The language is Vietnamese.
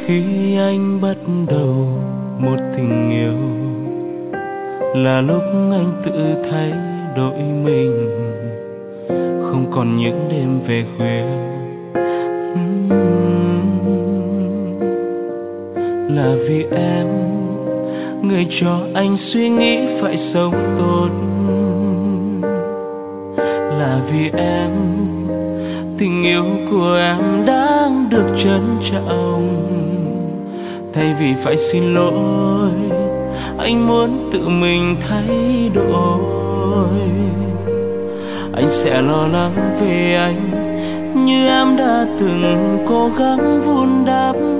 Khi anh bắt đầu một tình yêu là lúc anh tự thay đổi mình, không còn những đêm về khuya. Là vì em, người cho anh suy nghĩ phải sống tốt. Là vì em, tình yêu của em đang được trân trọng. Thay vì phải xin lỗi, anh muốn tự mình thay đổi. Anh sẽ lo lắng về anh như em đã từng cố gắng vun đắp.